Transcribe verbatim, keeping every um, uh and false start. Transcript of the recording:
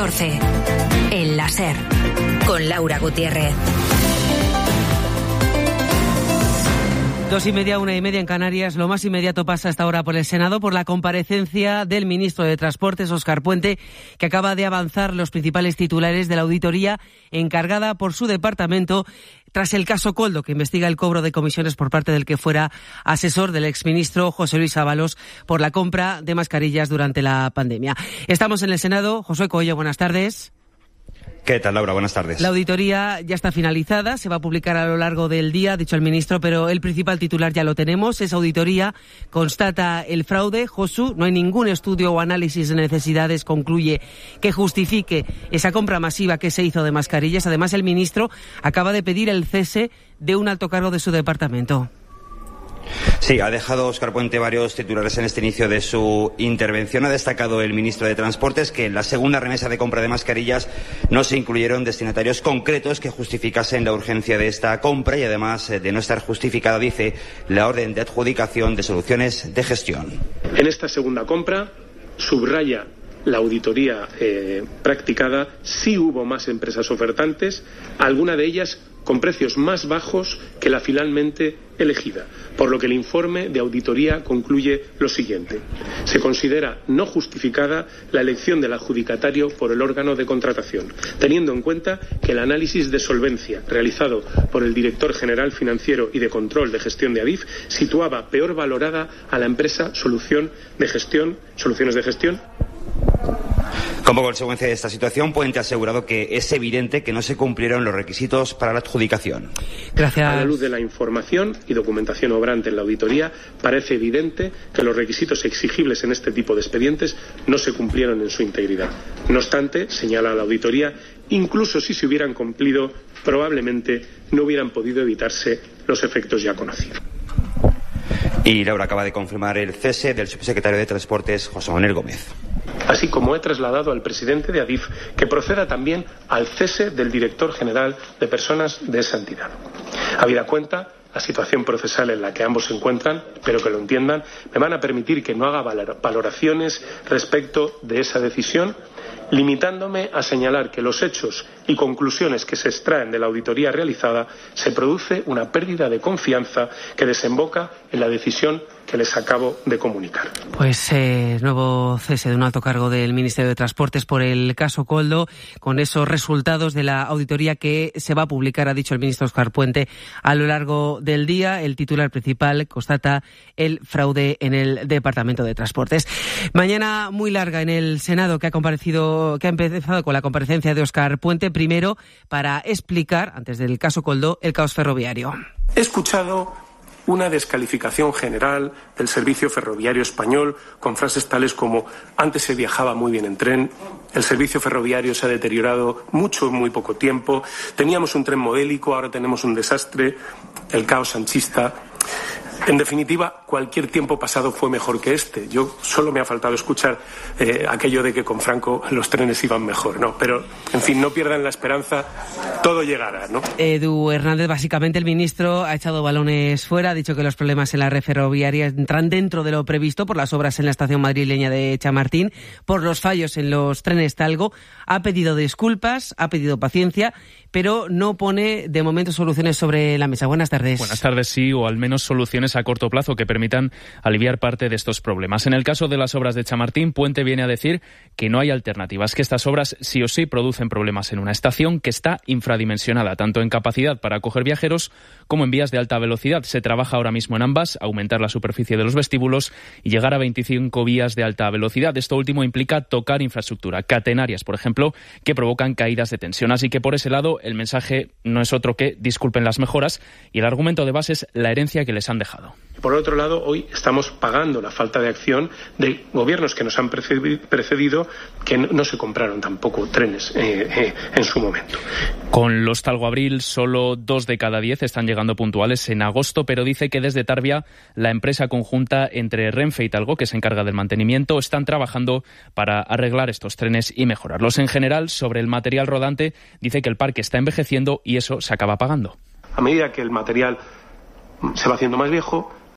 catorce. El láser. Con Laura Gutiérrez. Dos y media, una y media en Canarias. Lo más inmediato pasa hasta ahora por el Senado, por la comparecencia del ministro de Transportes, Óscar Puente, que acaba de avanzar los principales titulares de la auditoría encargada por su departamento tras el caso Koldo, que investiga el cobro de comisiones por parte del que fuera asesor del exministro José Luis Ábalos por la compra de mascarillas durante la pandemia. Estamos en el Senado. Josué Coello, buenas tardes. ¿Qué tal, Laura? Buenas tardes. La auditoría ya está finalizada, se va a publicar a lo largo del día, ha dicho el ministro, pero el principal titular ya lo tenemos. Esa auditoría constata el fraude. Josu, no hay ningún estudio o análisis de necesidades, concluye, que justifique esa compra masiva que se hizo de mascarillas. Además, el ministro acaba de pedir el cese de un alto cargo de su departamento. Sí, ha dejado Óscar Puente varios titulares en este inicio de su intervención. Ha destacado el ministro de Transportes que en la segunda remesa de compra de mascarillas no se incluyeron destinatarios concretos que justificasen la urgencia de esta compra y, además de no estar justificada, dice, la orden de adjudicación de soluciones de gestión. En esta segunda compra, subraya la auditoría eh, practicada, sí hubo más empresas ofertantes, alguna de ellas con precios más bajos que la finalmente elegida, por lo que el informe de auditoría concluye lo siguiente. Se considera no justificada la elección del adjudicatario por el órgano de contratación, teniendo en cuenta que el análisis de solvencia realizado por el director general financiero y de control de gestión de Adif situaba peor valorada a la empresa Solución de Gestión, Soluciones de Gestión. Como consecuencia de esta situación, Puente ha asegurado que es evidente que no se cumplieron los requisitos para la adjudicación. Gracias. A la luz de la información y documentación obrante en la auditoría, parece evidente que los requisitos exigibles en este tipo de expedientes no se cumplieron en su integridad. No obstante, señala la auditoría, incluso si se hubieran cumplido, probablemente no hubieran podido evitarse los efectos ya conocidos. Y Laura acaba de confirmar el cese del subsecretario de Transportes, José Manuel Gómez. Así como he trasladado al presidente de Adif que proceda también al cese del director general de personas de esa entidad. Habida cuenta la situación procesal en la que ambos se encuentran, espero que lo entiendan, me van a permitir que no haga valoraciones respecto de esa decisión, limitándome a señalar que los hechos y conclusiones que se extraen de la auditoría realizada se produce una pérdida de confianza que desemboca en la decisión que les acabo de comunicar. Pues eh, nuevo cese de un alto cargo del Ministerio de Transportes por el caso Koldo, con esos resultados de la auditoría que se va a publicar, ha dicho el ministro Óscar Puente, a lo largo del día. El titular principal constata el fraude en el Departamento de Transportes. Mañana muy larga en el Senado, que ha comparecido, que ha empezado con la comparecencia de Óscar Puente, primero para explicar, antes del caso Koldo, el caos ferroviario. He escuchado una descalificación general del servicio ferroviario español con frases tales como antes se viajaba muy bien en tren, el servicio ferroviario se ha deteriorado mucho en muy poco tiempo, teníamos un tren modélico, ahora tenemos un desastre, el caos sanchista. En definitiva, cualquier tiempo pasado fue mejor que este. Yo solo me ha faltado escuchar eh, aquello de que con Franco los trenes iban mejor, ¿no? Pero, en fin, no pierdan la esperanza, todo llegará, ¿no? Edu Hernández, básicamente el ministro ha echado balones fuera, ha dicho que los problemas en la red ferroviaria entran dentro de lo previsto por las obras en la estación madrileña de Chamartín, por los fallos en los trenes Talgo, ha pedido disculpas, ha pedido paciencia, pero no pone de momento soluciones sobre la mesa. Buenas tardes. Buenas tardes, sí, o al menos soluciones a corto plazo que permitan aliviar parte de estos problemas. En el caso de las obras de Chamartín, Puente viene a decir que no hay alternativas, que estas obras sí o sí producen problemas en una estación que está infradimensionada, tanto en capacidad para acoger viajeros como en vías de alta velocidad. Se trabaja ahora mismo en ambas, aumentar la superficie de los vestíbulos y llegar a veinticinco vías de alta velocidad. Esto último implica tocar infraestructura, catenarias, por ejemplo, que provocan caídas de tensión. Así que por ese lado el mensaje no es otro que disculpen las mejoras y el argumento de base es la herencia que les han dejado. Por otro lado, hoy estamos pagando la falta de acción de gobiernos que nos han precedido, que no se compraron tampoco trenes eh, eh, en su momento. Con los Talgo Abril, solo dos de cada diez están llegando puntuales en agosto, pero dice que desde Tarbia, la empresa conjunta entre Renfe y Talgo, que se encarga del mantenimiento, están trabajando para arreglar estos trenes y mejorarlos. En general, sobre el material rodante, dice que el parque está envejeciendo y eso se acaba pagando. A medida que el material se va haciendo más viejo,